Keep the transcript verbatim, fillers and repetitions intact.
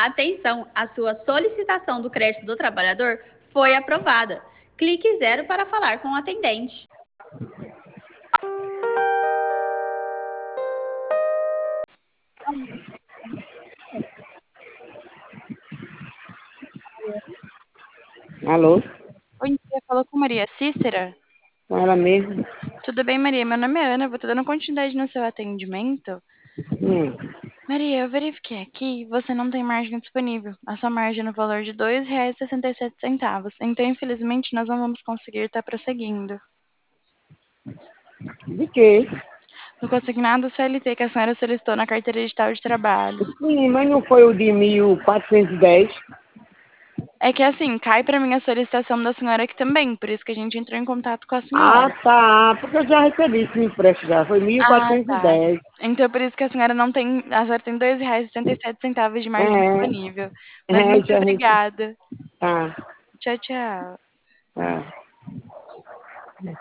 Atenção, a sua solicitação do crédito do trabalhador foi aprovada. Clique zero para falar com o atendente. Alô? Bom dia, falou com Maria Cícera? Ela mesmo? Tudo bem, Maria? Meu nome é Ana, vou estar dando continuidade no seu atendimento. Hum. Maria, eu verifiquei aqui, você não tem margem disponível. A sua margem é no valor de dois reais e sessenta e sete centavos. Então, infelizmente, nós não vamos conseguir estar prosseguindo. De quê? No consignado C L T que a senhora solicitou na carteira digital de trabalho. Sim, mas não foi o de mil quatrocentos e dez? É que assim, cai para mim a solicitação da senhora aqui também, por isso que a gente entrou em contato com a Ah, senhora. tá. Porque eu já recebi esse empréstimo já. Foi mil Ah, quatrocentos e tá. dez. Então, por isso que a senhora não tem. A senhora tem dois reais e setenta e sete centavos de margem É, disponível. Mas é, muito já recebi. obrigada. Tá, Tchau, tchau. tá.